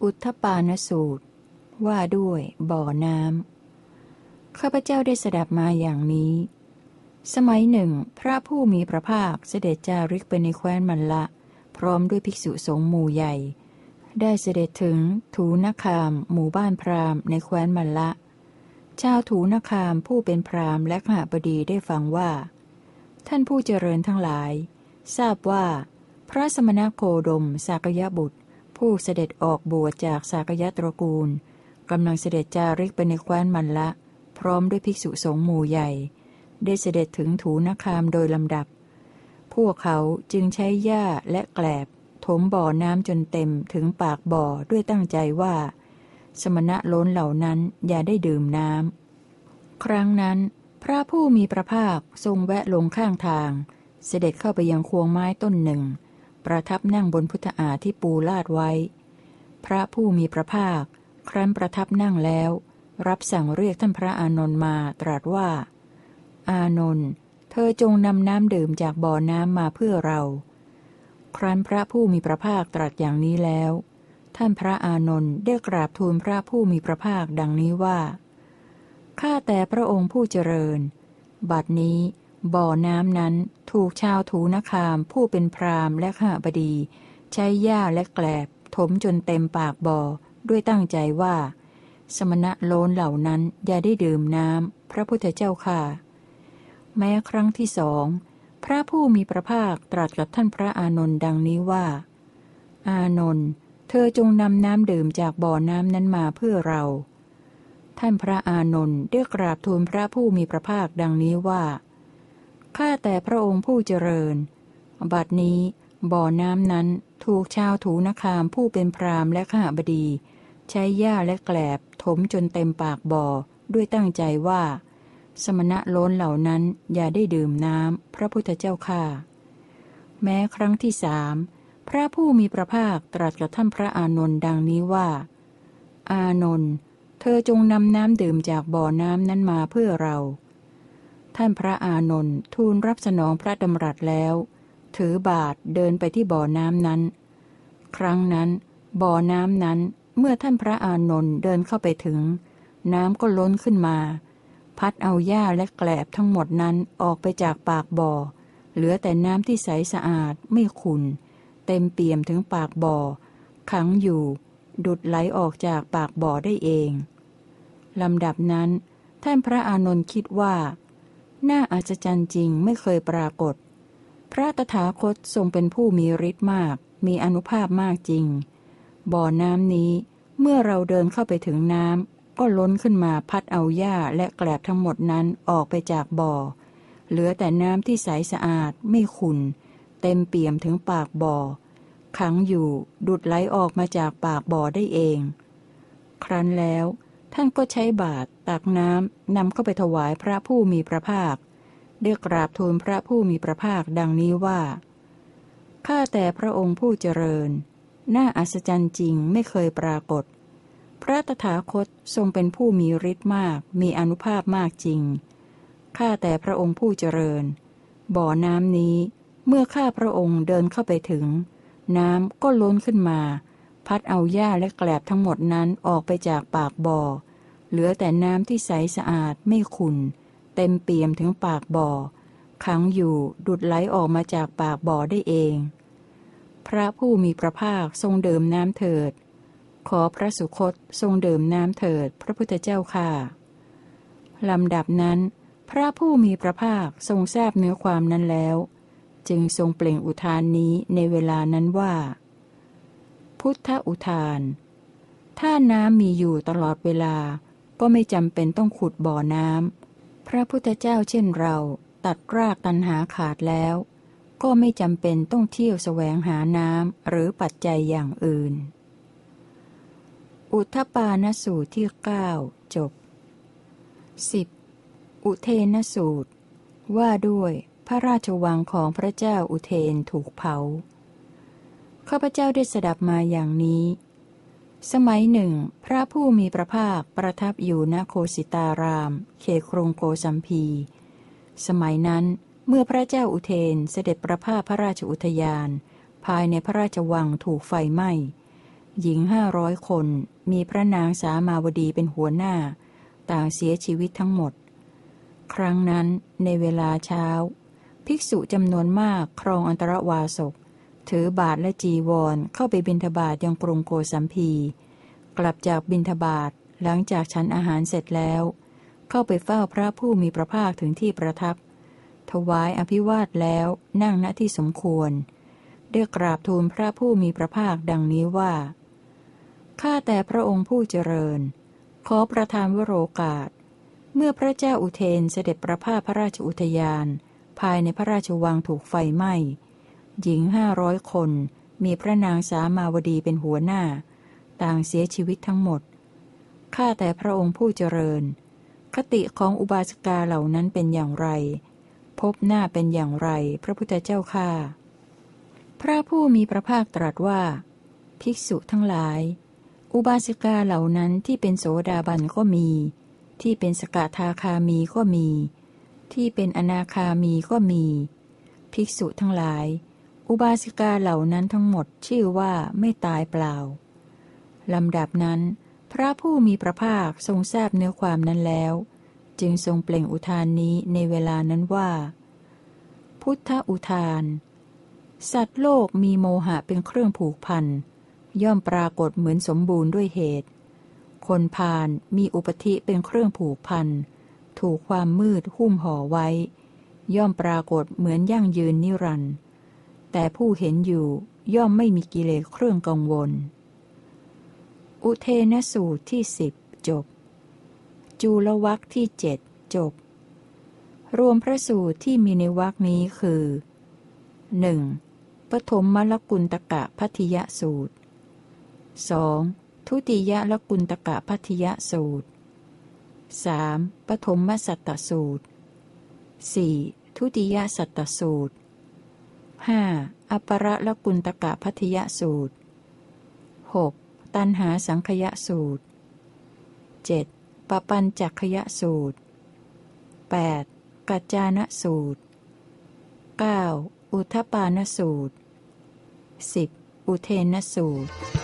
S1: อุทธปานสูตรว่าด้วยบ่อน้ำข้าพเจ้าได้สดับมาอย่างนี้ สมัยหนึ่งพระผู้มีพระภาคเสด็จจาริกไปในแคว้นมัลละพร้อมด้วยภิกษุสงฆ์หมู่ใหญ่ได้เสด็จถึงถูนคามหมู่บ้านพราหมณ์ในแคว้นมัลละชาวถูนคามผู้เป็นพราหมณ์และขหบดีได้ฟังว่าท่านผู้เจริญทั้งหลายทราบว่าพระสมณโคดมสากยบุตรผู้เสด็จออกบวชจากสากยตระกูลกำลังเสด็จจาริกไปในแคว้นมัลละพร้อมด้วยภิกษุสงฆ์หมู่ใหญ่ได้เสด็จถึงถูนคามโดยลำดับพวกเขาจึงใช้หญ้าและแกลบถมบ่อน้ำจนเต็มถึงปากบ่อด้วยตั้งใจว่าสมณะล้นเหล่านั้นอย่าได้ดื่มน้ำครั้งนั้นพระผู้มีพระภาคทรงแวะลงข้างทางเสด็จเข้าไปยังควงไม้ต้นหนึ่งประทับนั่งบนพุทธาฏที่ปูลาดไว้พระผู้มีพระภาคครั้นประทับนั่งแล้วรับสั่งเรียกท่านพระอานนท์มาตรัสว่าอานนท์เธอจงนำน้ำดื่มจากบ่อน้ำมาเพื่อเราครั้นพระผู้มีพระภาคตรัสอย่างนี้แล้วท่านพระอานนท์ได้กราบทูลพระผู้มีพระภาคดังนี้ว่าข้าแต่พระองค์ผู้เจริญบัดนี้บ่อน้ำนั้นถูกชาวถูนคามผู้เป็นพราหมณ์และขหบดีใช้หญ้าและแกลบถมจนเต็มปากบ่อด้วยตั้งใจว่าสมณะโลนเหล่านั้นอย่าได้ดื่มน้ำพระพุทธเจ้าค่ะแม้ครั้งที่สองพระผู้มีพระภาคตรัสกับท่านพระอานนท์ดังนี้ว่าอานนท์เธอจงนำน้ำดื่มจากบ่อน้ำนั้นมาเพื่อเราท่านพระอานนท์ได้กราบทูลพระผู้มีพระภาคดังนี้ว่าข้าแต่พระองค์ผู้เจริญบัดนี้บ่อน้ำนั้นถูกชาวถูนคามผู้เป็นพราหมณ์และขหบดีใช้หญ้าและแกลบถมจนเต็มปากบ่อด้วยตั้งใจว่าสมณะโล้นเหล่านั้นอย่าได้ดื่มน้ำพระพุทธเจ้าข้าแม้ครั้งที่สามพระผู้มีพระภาคตรัสกับท่านพระอานนท์ดังนี้ว่าอานนท์เธอจงนำน้ำดื่มจากบ่อน้ำนั้นมาเพื่อเราท่านพระอานนท์ทูลรับสนองพระดำรัสแล้วถือบาตรเดินไปที่บ่อน้ำนั้นครั้งนั้นบ่อน้ำนั้นเมื่อท่านพระอานนท์เดินเข้าไปถึงน้ำก็ล้นขึ้นมาพัดเอาหญ้าและแกลบทั้งหมดนั้นออกไปจากปากบ่อเหลือแต่น้ำที่ใสสะอาดไม่ขุ่นเต็มเปี่ยมถึงปากบ่อขังอยู่ดุดไหลออกจากปากบ่อได้เองลำดับนั้นท่านพระอานนท์คิดว่าน่าอัศจรรย์จริงไม่เคยปรากฏพระตถาคตทรงเป็นผู้มีฤทธิ์มากมีอานุภาพมากจริงบ่อน้ำนี้เมื่อเราเดินเข้าไปถึงน้ำก็ล้นขึ้นมาพัดเอาหญ้าและแกลบทั้งหมดนั้นออกไปจากบ่อเหลือแต่น้ำที่ใสสะอาดไม่ขุ่นเต็มเปี่ยมถึงปากบ่อขังอยู่ดุดไหลออกมาจากปากบ่อได้เองครั้นแล้วท่านก็ใช้บาตรตักน้ำนำเข้าไปถวายพระผู้มีพระภาคได้กราบทูลพระผู้มีพระภาคดังนี้ว่าข้าแต่พระองค์ผู้เจริญน่าอัศจรรย์จริงไม่เคยปรากฏพระตถาคตทรงเป็นผู้มีฤทธิ์มากมีอานุภาพมากจริงข้าแต่พระองค์ผู้เจริญบ่อน้ำนี้เมื่อข้าพระองค์เดินเข้าไปถึงน้ำก็ล้นขึ้นมาพัดเอาหญ้าและแกลบทั้งหมดนั้นออกไปจากปากบ่อเหลือแต่น้ำที่ใสสะอาดไม่ขุ่นเต็มเปี่ยมถึงปากบ่อขังอยู่ดุดไหลออกมาจากปากบ่อได้เองพระผู้มีพระภาคทรงดื่มน้ำเถิดขอพระสุคตทรงดื่มน้ำเถิดพระพุทธเจ้าข้าลำดับนั้นพระผู้มีพระภาคทรงทราบเนื้อความนั้นแล้วจึงทรงเปล่งอุทานนี้ในเวลานั้นว่าพุทธอุทานถ้าน้ำมีอยู่ตลอดเวลาก็ไม่จำเป็นต้องขุดบ่อน้ำพระพุทธเจ้าเช่นเราตัดรากตัณหาขาดแล้วก็ไม่จำเป็นต้องเที่ยวแสวงหาน้ำหรือปัจจัยอย่างอื่นอุทธปานสูตรที่เก้าจบสิบอุเทนสูตรว่าด้วยพระราชวังของพระเจ้าอุเทนถูกเผาข้าพเจ้าได้สดับมาอย่างนี้สมัยหนึ่งพระผู้มีพระภาคประทับอยู่ณโคสิตารามเขตกรุงโกสัมพีสมัยนั้นเมื่อพระเจ้าอุเทนเสด็จประพาสพระราชอุทยานภายในพระราชวังถูกไฟไหม้หญิงห้าร้อยคนมีพระนางสามาวดีเป็นหัวหน้าต่างเสียชีวิตทั้งหมดครั้งนั้นในเวลาเช้าภิกษุจำนวนมากครองอันตรวาสกถือบาทและจีวรเข้าไปบิณฑบาตยังกรุงโกสัมพีกลับจากบิณฑบาตหลังจากฉันอาหารเสร็จแล้วเข้าไปเฝ้าพระผู้มีพระภาคถึงที่ประทับถวายอภิวาทแล้วนั่งณที่สมควรได้กราบทูลพระผู้มีพระภาคดังนี้ว่าข้าแต่พระองค์ผู้เจริญขอประทานวโรกาสเมื่อพระเจ้าอุเทนเสด็จประพาสพระราชอุทยานภายในพระราชวังถูกไฟไหม้หญิงห้าร้อยคนมีพระนางสามาวดีเป็นหัวหน้าต่างเสียชีวิตทั้งหมดข้าแต่พระองค์ผู้เจริญคติของอุบาสิกาเหล่านั้นเป็นอย่างไรพบหน้าเป็นอย่างไรพระพุทธเจ้าข้าพระผู้มีพระภาคตรัสว่าภิกษุทั้งหลายอุบาสิกาเหล่านั้นที่เป็นโสดาบันก็มีที่เป็นสกทาคามีก็มีที่เป็นอนาคามีก็มีภิกษุทั้งหลายอุบาสิกาเหล่านั้นทั้งหมดชื่อว่าไม่ตายเปล่าลำดับนั้นพระผู้มีพระภาคทรงทราบเนื้อความนั้นแล้วจึงทรงเปล่งอุทานนี้ในเวลานั้นว่าพุทธอุทานสัตว์โลกมีโมหะเป็นเครื่องผูกพันย่อมปรากฏเหมือนสมบูรณ์ด้วยเหตุคนพาลมีอุปธิเป็นเครื่องผูกพันถูกความมืดหุ้มห่อไว้ย่อมปรากฏเหมือนยั่งยืนนิรันดร์แต่ผู้เห็นอยู่ย่อมไม่มีกิเลสเครื่องกังวลอุเทนสูตรที่สิบจบจูลวรรคที่เจ็ดจบรวมพระสูตรที่มีในวรรคนี้คือ หนึ่ง. ปฐมมลกุณตกะภัททิยสูตร สอง. ทุติยลกุณตกะภัททิยสูตร สาม. ปฐมสัตตสูตร สี่. ทุติยสัตตสูตร ห้า. อัปปรลกุณตกะภัททิยสูตร หก. ตัณหาสังคยสูตร เจ็ด. ปปัญจคยสูตร แปด. กัจจานสูตร เก้า. อุทธปานสูตร สิบ. อุเทนสูตร